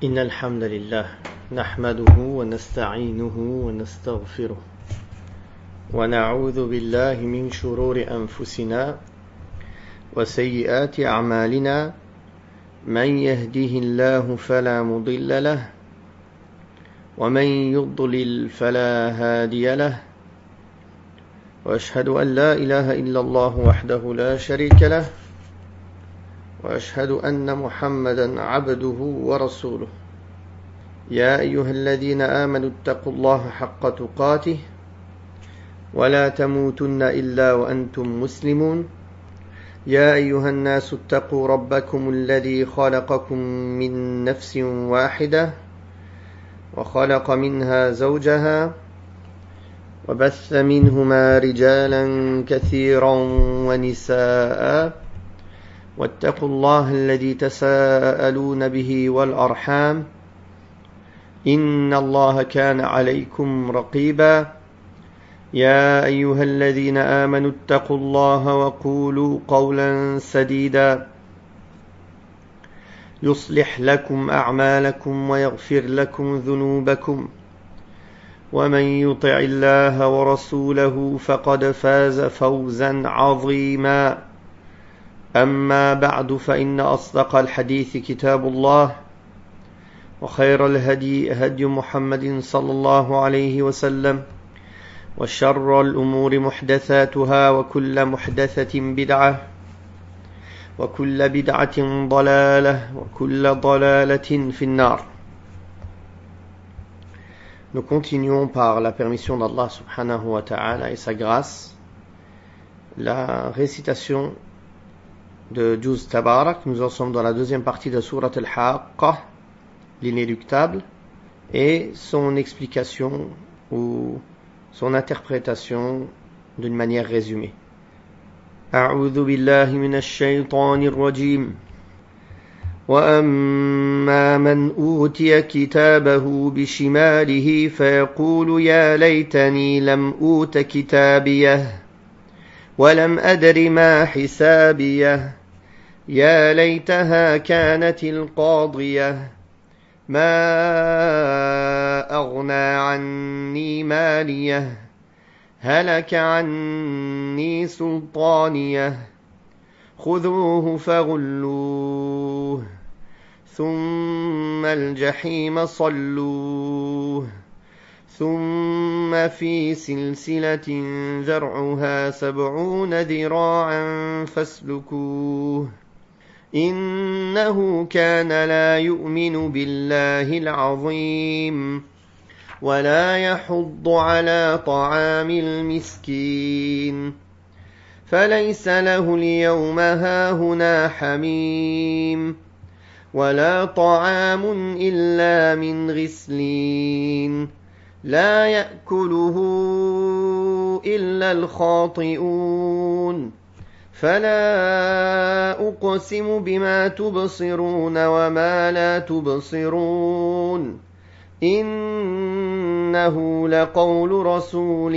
إن الحمد لله نحمده ونستعينه ونستغفره ونعوذ بالله من شرور أنفسنا وسيئات أعمالنا من يهده الله فلا مضل له ومن يضلل فلا هادي له وأشهد أن لا إله إلا الله وحده لا شريك له وأشهد أن محمدا عبده ورسوله يا أيها الذين آمنوا اتقوا الله حق تقاته ولا تموتن إلا وأنتم مسلمون يا أيها الناس اتقوا ربكم الذي خلقكم من نفس واحدة وخلق منها زوجها وبث منهما رجالا كثيرا ونساء واتقوا الله الذي تساءلون به والأرحام إن الله كان عليكم رقيبا يا أيها الذين آمنوا اتقوا الله وقولوا قولا سديدا يصلح لكم أعمالكم ويغفر لكم ذنوبكم ومن يطع الله ورسوله فقد فاز فوزا عظيما أما بعد فإن أصدق الحديث كتاب الله وخير الهدي هدي محمد صلى الله عليه وسلم وشر الأمور محدثاتها وكل محدثة بدعة وكل بدعة ضلالة وكل ضلالة في النار. Nous continuons par la permission d'Allah subhanahu wa ta'ala et sa grâce la récitation de Juz Tabarak. Nous en sommes dans la deuxième partie de Surat al-Haqqa, l'inéluctable, et son explication ou son interprétation d'une manière résumée. أعوذ بالله من الشيطان الرجيم وأما من أوتي كتابه بشماله فيقول يا ليتني لم أوت كتابيه ولم أدر ما حسابيه يا ليتها كانت القاضية ما أغنى عني ماليه هلك عني سلطانيه خذوه فغلوه ثم الجحيم صلوه ثم في سلسلة ذرعها 70 ذراعا فاسلكوه إنه كان لا يؤمن بالله العظيم ولا يحض على طعام المسكين فليس له اليوم هاهنا حميم ولا طعام إلا من غسلين لا يأكله إلا الخاطئون فلا أقسم بما تبصرون وما لا تبصرون إنه لقول رسول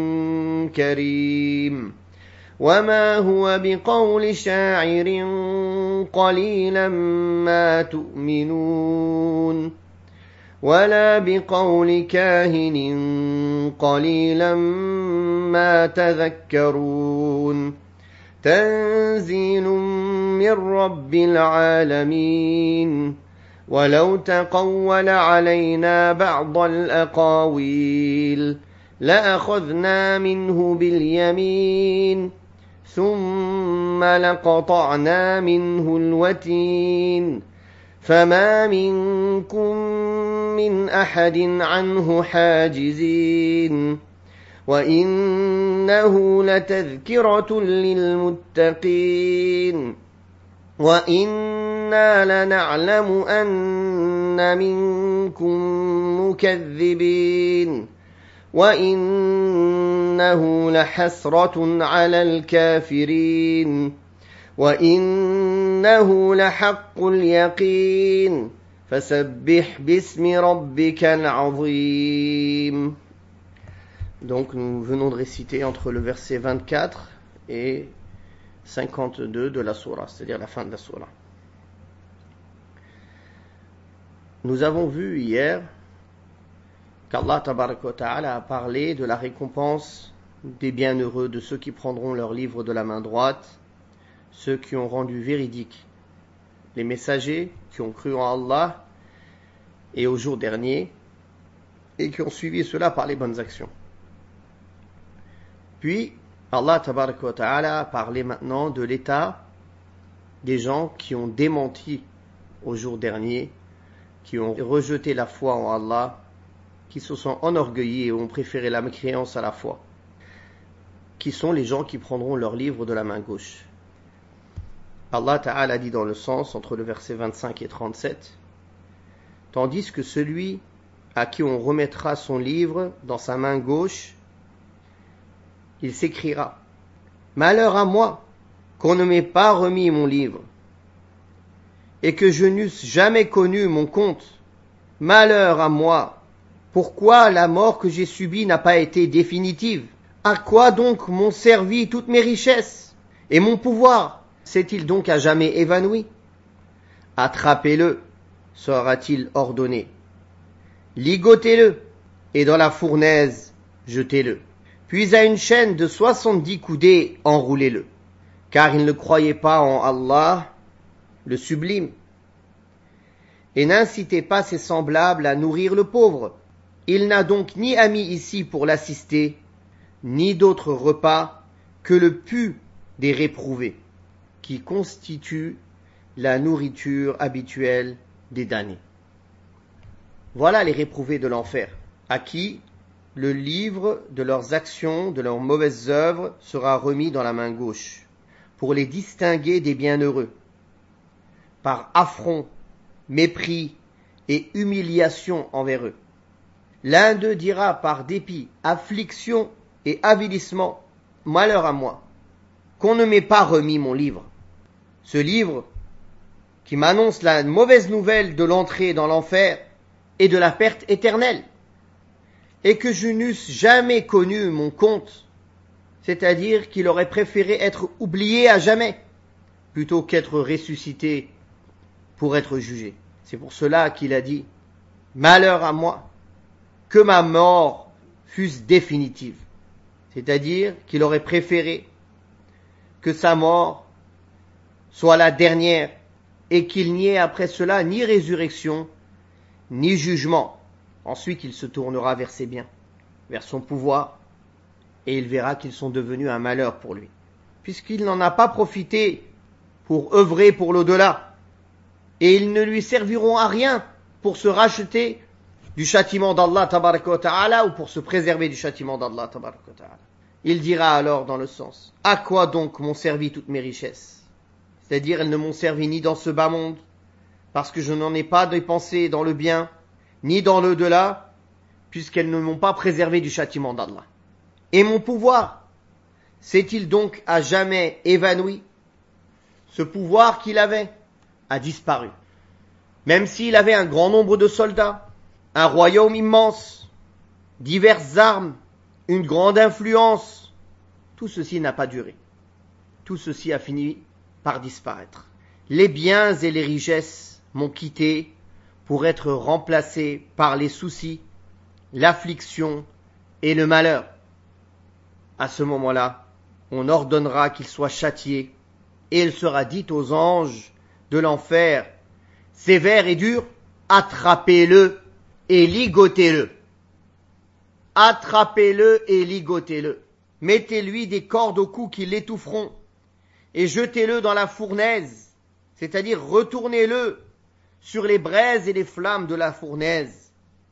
كريم وما هو بقول شاعر قليلا ما تؤمنون ولا بقول كاهن قليلا ما تذكرون تنزيل من رب العالمين ولو تقول علينا بعض الأقاويل لأخذنا منه باليمين ثم لقطعنا منه الوتين فما منكم من أحد عنه حاجزين وإنه لتذكرة للمتقين وإنا لنعلم أن منكم مكذبين وإنه لحسرة على الكافرين وإنه لحق اليقين فسبح باسم ربك العظيم. Donc nous venons de réciter entre le verset 24 et 52 de la sourate, c'est-à-dire la fin de la sourate. Nous avons vu hier qu'Allah tabaraka wa ta'ala a parlé de la récompense des bienheureux, de ceux qui prendront leur livre de la main droite, ceux qui ont rendu véridique les messagers, qui ont cru en Allah et au jour dernier, et qui ont suivi cela par les bonnes actions. Puis, Allah tabaraka wa ta'ala a parlé maintenant de l'état des gens qui ont démenti au jour dernier, qui ont rejeté la foi en Allah, qui se sont enorgueillis et ont préféré la mécréance à la foi, qui sont les gens qui prendront leur livre de la main gauche. Allah Ta'ala dit dans le sens entre le verset 25 et 37, tandis que celui à qui on remettra son livre dans sa main gauche, il s'écriera: malheur à moi qu'on ne m'ait pas remis mon livre et que je n'eusse jamais connu mon compte. Malheur à moi, pourquoi la mort que j'ai subie n'a pas été définitive? À quoi donc m'ont servi toutes mes richesses et mon pouvoir? S'est-il donc à jamais évanoui? Attrapez-le, sera-t-il ordonné. Ligotez-le, et dans la fournaise, jetez-le. Puis à une chaîne de 70 coudées, enroulez-le. Car il ne croyait pas en Allah, le sublime. Et n'incitez pas ses semblables à nourrir le pauvre. Il n'a donc ni ami ici pour l'assister, ni d'autre repas que le pu des réprouvés, qui constitue la nourriture habituelle des damnés. Voilà les réprouvés de l'enfer, à qui le livre de leurs actions, de leurs mauvaises œuvres sera remis dans la main gauche, pour les distinguer des bienheureux, par affront, mépris et humiliation envers eux. L'un d'eux dira par dépit, affliction et avilissement: malheur à moi, qu'on ne m'ait pas remis mon livre. Ce livre qui m'annonce la mauvaise nouvelle de l'entrée dans l'enfer et de la perte éternelle, et que je n'eusse jamais connu mon compte, c'est-à-dire qu'il aurait préféré être oublié à jamais, plutôt qu'être ressuscité pour être jugé. C'est pour cela qu'il a dit: malheur à moi, que ma mort fût définitive, c'est-à-dire qu'il aurait préféré que sa mort soit la dernière et qu'il n'y ait après cela ni résurrection, ni jugement. Ensuite, il se tournera vers ses biens, vers son pouvoir, et il verra qu'ils sont devenus un malheur pour lui, puisqu'il n'en a pas profité pour œuvrer pour l'au-delà, et ils ne lui serviront à rien pour se racheter du châtiment d'Allah tabaraka wa ta'ala ou pour se préserver du châtiment d'Allah tabaraka wa ta'ala. Il dira alors dans le sens: à quoi donc m'ont servi toutes mes richesses? C'est-à-dire, elles ne m'ont servi ni dans ce bas monde, parce que je n'en ai pas dépensé dans le bien, ni dans l'au-delà, puisqu'elles ne m'ont pas préservé du châtiment d'Allah. Et mon pouvoir, s'est-il donc à jamais évanoui? Ce pouvoir qu'il avait a disparu. Même s'il avait un grand nombre de soldats, un royaume immense, diverses armes, une grande influence, tout ceci n'a pas duré. Tout ceci a fini par disparaître. Les biens et les richesses m'ont quitté pour être remplacés par les soucis, l'affliction et le malheur. À ce moment-là, on ordonnera qu'il soit châtié, et il sera dit aux anges de l'enfer, sévère et dur: attrapez-le et ligotez-le. Attrapez-le et ligotez-le. Mettez-lui des cordes au cou qui l'étoufferont, et jetez-le dans la fournaise, c'est-à-dire retournez-le sur les braises et les flammes de la fournaise.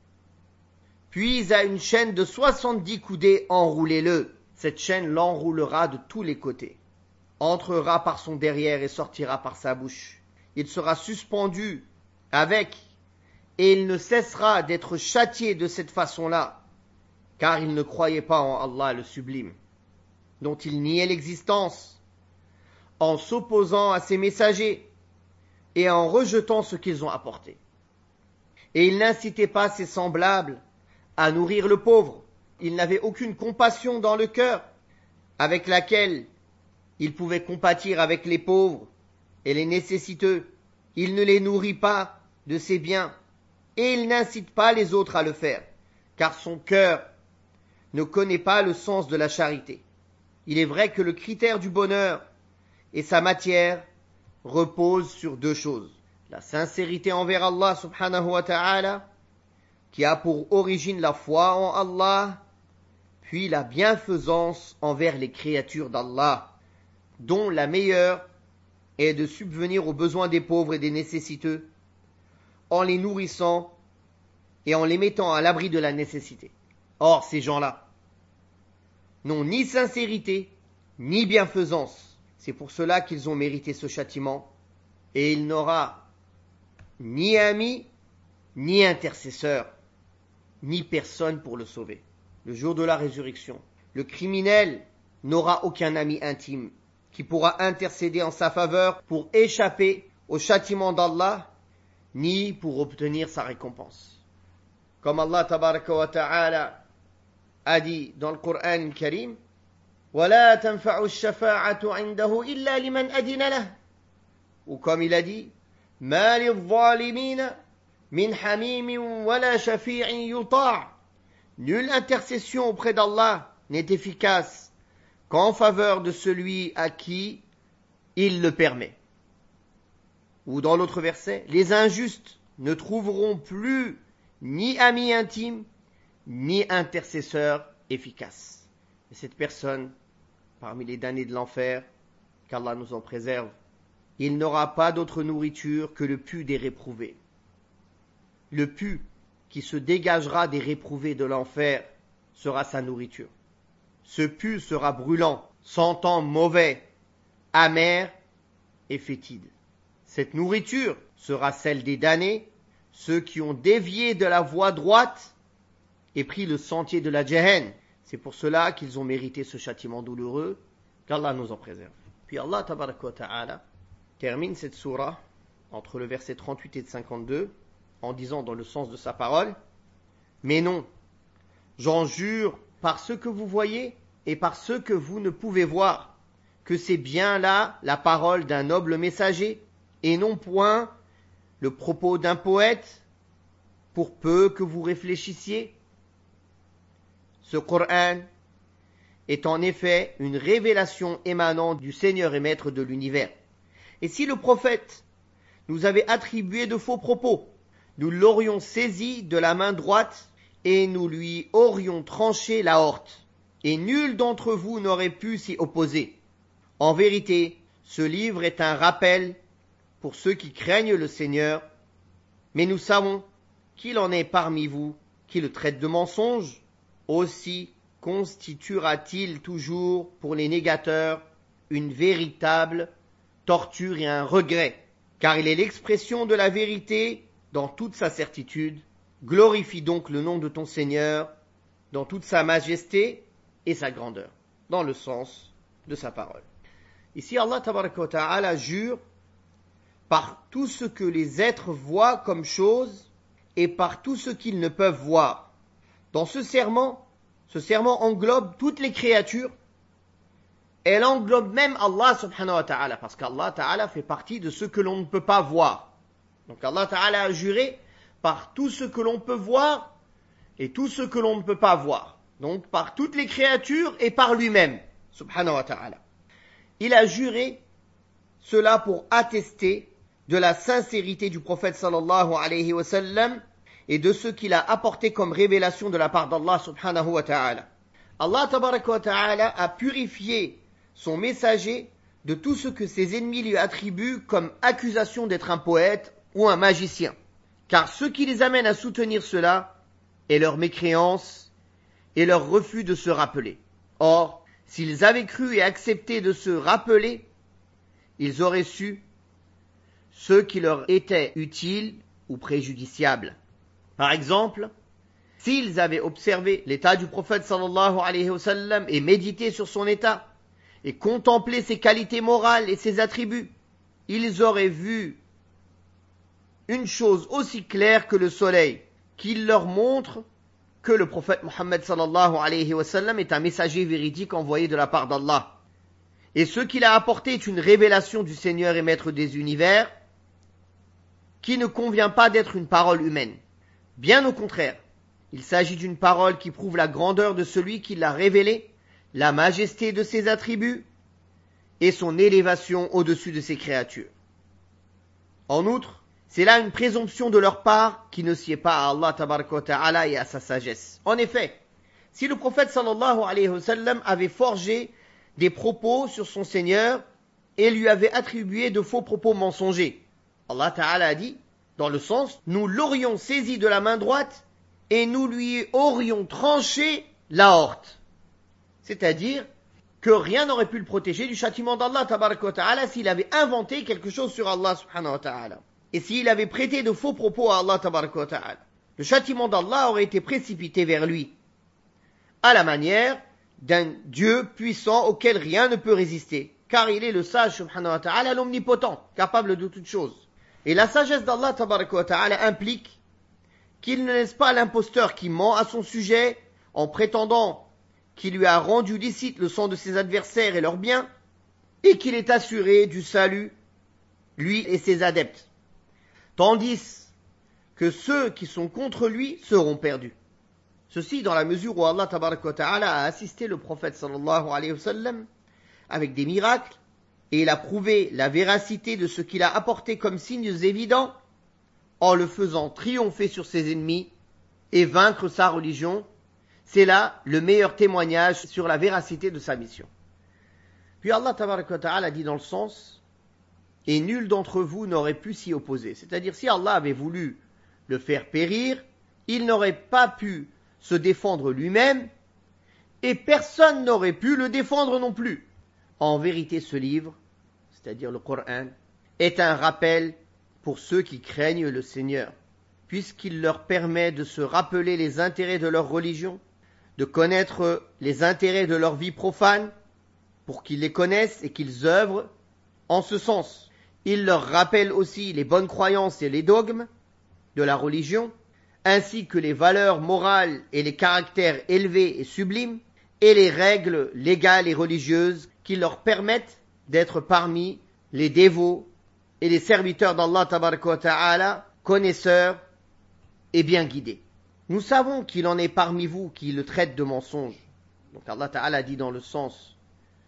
Puis à une chaîne de 70 coudées, enroulez-le. Cette chaîne l'enroulera de tous les côtés, entrera par son derrière et sortira par sa bouche. Il sera suspendu avec, et il ne cessera d'être châtié de cette façon-là, car il ne croyait pas en Allah le sublime, dont il niait l'existence, en s'opposant à ses messagers et en rejetant ce qu'ils ont apporté. Et il n'incitait pas ses semblables à nourrir le pauvre. Il n'avait aucune compassion dans le cœur avec laquelle il pouvait compatir avec les pauvres et les nécessiteux. Il ne les nourrit pas de ses biens et il n'incite pas les autres à le faire, car son cœur ne connaît pas le sens de la charité. Il est vrai que le critère du bonheur et sa matière reposent sur deux choses. La sincérité envers Allah subhanahu wa ta'ala, qui a pour origine la foi en Allah, puis la bienfaisance envers les créatures d'Allah, dont la meilleure est de subvenir aux besoins des pauvres et des nécessiteux, en les nourrissant et en les mettant à l'abri de la nécessité. Or, ces gens-là n'ont ni sincérité, ni bienfaisance. C'est pour cela qu'ils ont mérité ce châtiment, et il n'aura ni ami, ni intercesseur, ni personne pour le sauver. Le jour de la résurrection, le criminel n'aura aucun ami intime qui pourra intercéder en sa faveur pour échapper au châtiment d'Allah, ni pour obtenir sa récompense. Comme Allah tabaraka wa ta'ala a dit dans le Coran Karim, وَلَا تَنْفَعُ الشَّفَاعَةُ عِنْدَهُ إِلَّا لِمَنْ أَذِنَ لَهُ. Ou comme il a dit, مَا لِلظَّالِمِينَ مِنْ حَمِيمٍ وَلَا شَفِيعٍ يُطَاعٍ. Nulle intercession auprès d'Allah n'est efficace qu'en faveur de celui à qui il le permet. Ou dans l'autre verset, les injustes ne trouveront plus ni amis intimes, ni intercesseurs efficaces. Et cette personne, parmi les damnés de l'enfer, qu'Allah nous en préserve, il n'aura pas d'autre nourriture que le pu des réprouvés. Le pu qui se dégagera des réprouvés de l'enfer sera sa nourriture. Ce pu sera brûlant, sentant mauvais, amer et fétide. Cette nourriture sera celle des damnés, ceux qui ont dévié de la voie droite et pris le sentier de la Jahannam. C'est pour cela qu'ils ont mérité ce châtiment douloureux, qu'Allah nous en préserve. Puis Allah tabaraka wa ta'ala termine cette sourate entre le verset 38 et 52 en disant dans le sens de sa parole, mais non, j'en jure par ce que vous voyez et par ce que vous ne pouvez voir, que c'est bien là la parole d'un noble messager et non point le propos d'un poète, pour peu que vous réfléchissiez. Ce Coran est en effet une révélation émanant du Seigneur et Maître de l'univers. Et si le prophète nous avait attribué de faux propos, nous l'aurions saisi de la main droite et nous lui aurions tranché la horte. Et nul d'entre vous n'aurait pu s'y opposer. En vérité, ce livre est un rappel pour ceux qui craignent le Seigneur, mais nous savons qu'il en est parmi vous qui le traitent de mensonge. Aussi constituera-t-il toujours pour les négateurs une véritable torture et un regret, car il est l'expression de la vérité dans toute sa certitude. Glorifie donc le nom de ton Seigneur dans toute sa majesté et sa grandeur, dans le sens de sa parole. Ici, Allah tabaraka wa ta'ala jure par tout ce que les êtres voient comme chose et par tout ce qu'ils ne peuvent voir. Dans ce serment englobe toutes les créatures. Elle englobe même Allah subhanahu wa ta'ala, parce qu'Allah ta'ala fait partie de ce que l'on ne peut pas voir. Donc Allah ta'ala a juré par tout ce que l'on peut voir et tout ce que l'on ne peut pas voir. Donc par toutes les créatures et par lui-même, subhanahu wa ta'ala. Il a juré cela pour attester de la sincérité du prophète sallallahu alayhi wa sallam et de ce qu'il a apporté comme révélation de la part d'Allah subhanahu wa ta'ala. Allah tabaraka wa ta'ala a purifié son messager de tout ce que ses ennemis lui attribuent comme accusation d'être un poète ou un magicien. Car ce qui les amène à soutenir cela est leur mécréance et leur refus de se rappeler. Or, s'ils avaient cru et accepté de se rappeler, ils auraient su ce qui leur était utile ou préjudiciable. Par exemple, s'ils avaient observé l'état du prophète sallallahu alayhi wa sallam et médité sur son état et contemplé ses qualités morales et ses attributs, ils auraient vu une chose aussi claire que le soleil, qui leur montre que le prophète Muhammad sallallahu alayhi wa sallam est un messager véridique envoyé de la part d'Allah. Et ce qu'il a apporté est une révélation du Seigneur et Maître des univers qui ne convient pas d'être une parole humaine. Bien au contraire, il s'agit d'une parole qui prouve la grandeur de celui qui l'a révélée, la majesté de ses attributs et son élévation au-dessus de ses créatures. En outre, c'est là une présomption de leur part qui ne sied pas à Allah tabaraka wa ta'ala et à sa sagesse. En effet, si le prophète sallallahu alayhi wa sallam avait forgé des propos sur son Seigneur et lui avait attribué de faux propos mensongers, Allah ta'ala a dit, dans le sens, nous l'aurions saisi de la main droite et nous lui aurions tranché l'aorte. C'est-à-dire que rien n'aurait pu le protéger du châtiment d'Allah tabaraka wa ta'ala s'il avait inventé quelque chose sur Allah subhanahu wa ta'ala. Et s'il avait prêté de faux propos à Allah tabaraka wa ta'ala. Le châtiment d'Allah aurait été précipité vers lui, à la manière d'un Dieu puissant auquel rien ne peut résister, car il est le sage subhanahu wa ta'ala, l'omnipotent, capable de toutes choses. Et la sagesse d'Allah tabaraka wa ta'ala implique qu'il ne laisse pas l'imposteur qui ment à son sujet en prétendant qu'il lui a rendu licite le sang de ses adversaires et leurs biens, et qu'il est assuré du salut, lui et ses adeptes. Tandis que ceux qui sont contre lui seront perdus. Ceci dans la mesure où Allah tabaraka wa ta'ala a assisté le prophète sallallahu alayhi wa sallam avec des miracles, et il a prouvé la véracité de ce qu'il a apporté comme signes évidents en le faisant triompher sur ses ennemis et vaincre sa religion. C'est là le meilleur témoignage sur la véracité de sa mission. Puis Allah tabaraka wa ta'ala dit dans le sens, et nul d'entre vous n'aurait pu s'y opposer. C'est-à-dire, si Allah avait voulu le faire périr, il n'aurait pas pu se défendre lui-même, et personne n'aurait pu le défendre non plus. En vérité, ce livre, c'est-à-dire le Coran, est un rappel pour ceux qui craignent le Seigneur, puisqu'il leur permet de se rappeler les intérêts de leur religion, de connaître les intérêts de leur vie profane, pour qu'ils les connaissent et qu'ils œuvrent en ce sens. Il leur rappelle aussi les bonnes croyances et les dogmes de la religion, ainsi que les valeurs morales et les caractères élevés et sublimes, et les règles légales et religieuses qui leur permettent d'être parmi les dévots et les serviteurs d'Allah tabaraka wa ta'ala, connaisseurs et bien guidés. Nous savons qu'il en est parmi vous qui le traitent de mensonge. Donc Allah ta'ala dit dans le sens,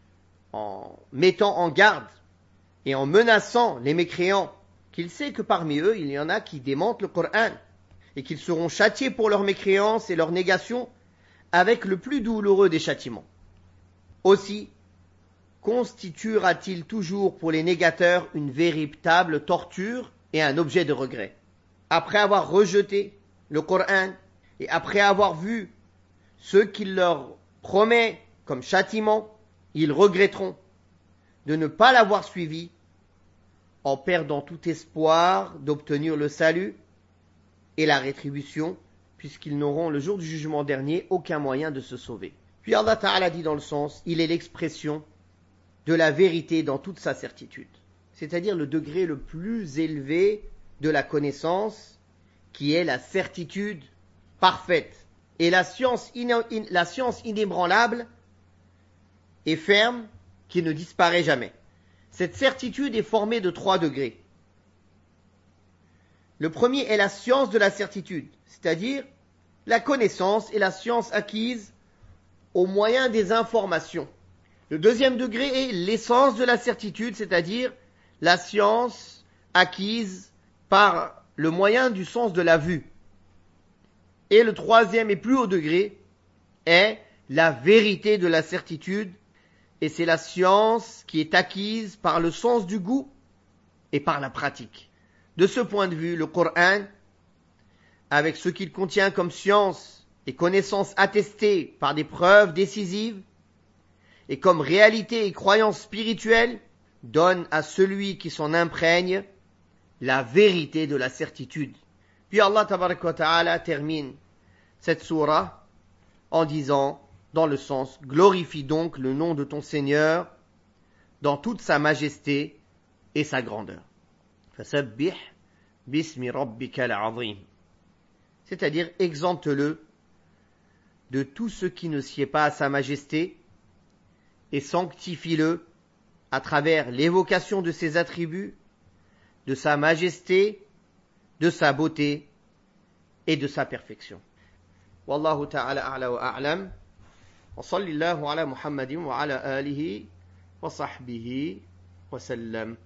en mettant en garde et en menaçant les mécréants, qu'il sait que parmi eux, il y en a qui démentent le Coran, et qu'ils seront châtiés pour leur mécréance et leur négation avec le plus douloureux des châtiments. Aussi, constituera-t-il toujours pour les négateurs une véritable torture et un objet de regret. Après avoir rejeté le Coran et après avoir vu ce qu'il leur promet comme châtiment, ils regretteront de ne pas l'avoir suivi en perdant tout espoir d'obtenir le salut et la rétribution, puisqu'ils n'auront le jour du jugement dernier aucun moyen de se sauver. Puis Allah Ta'ala dit dans le sens, il est l'expression de la vérité dans toute sa certitude, c'est-à-dire le degré le plus élevé de la connaissance, qui est la certitude parfaite, et la science inébranlable et ferme qui ne disparaît jamais. Cette certitude est formée de 3 degrés. Le premier est la science de la certitude, c'est-à-dire la connaissance et la science acquise au moyen des informations. Le deuxième degré est l'essence de la certitude, c'est-à-dire la science acquise par le moyen du sens de la vue. Et le troisième et plus haut degré est la vérité de la certitude, et c'est la science qui est acquise par le sens du goût et par la pratique. De ce point de vue, le Coran, avec ce qu'il contient comme science et connaissances attestées par des preuves décisives, et comme réalité et croyance spirituelle, donne à celui qui s'en imprègne la vérité de la certitude. Puis Allah tabaraka wa ta'ala termine cette sourate en disant, dans le sens, glorifie donc le nom de ton Seigneur dans toute sa majesté et sa grandeur. Fasabbih bismi rabbikal azim. C'est-à-dire, exempte-le de tout ce qui ne sied pas à sa majesté et sanctifie-le à travers l'évocation de ses attributs, de sa majesté, de sa beauté et de sa perfection. Wallahu ta'ala a'la wa a'lam. Wa sallallahu ala Muhammadin wa ala alihi wa sahbihi wa sallam.